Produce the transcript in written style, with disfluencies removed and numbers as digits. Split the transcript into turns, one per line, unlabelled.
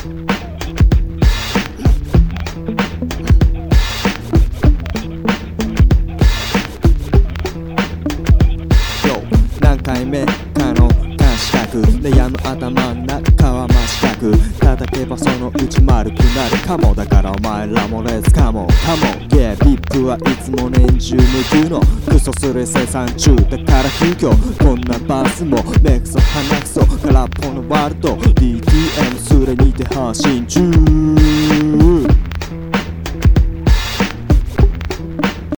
何回目かの感したく悩む頭ん中は真四角叩けばそのうち丸くなるかもだからお前らもレッツカモンカモン Yeah ビップはいつも年中無休のクソする生産中だから急遽こんなバスも目くそ鼻くそ空っぽのワールド DTM すれにて発信中